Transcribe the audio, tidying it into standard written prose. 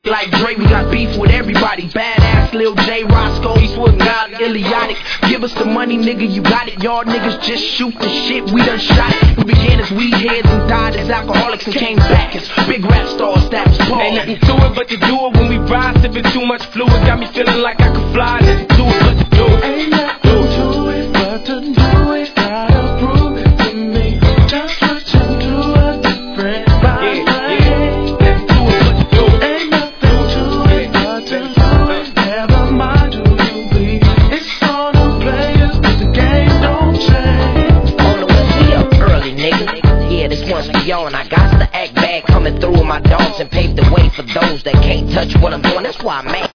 like Dre, we got beef with everybody. Badass, Lil J, Roscoe, Eastwood, God, Iliotic. Give us the money, nigga, you got it. Y'all niggas just shoot the shit, we done shot it. We began as weed heads and died as alcoholics and came back as big rap stars. That was Paul. Ain't nothing to it but to do it when we ride. Sipping too much fluid, got me feeling like I could fly. Nothing to it but to do it. Ain't nothing to it but to do it. Gotta prove it to me. Just switch into a different vibe. Yo, and I got to act bad coming through with my dogs and pave the way for those that can't touch what I'm doing. That's why I'm mad.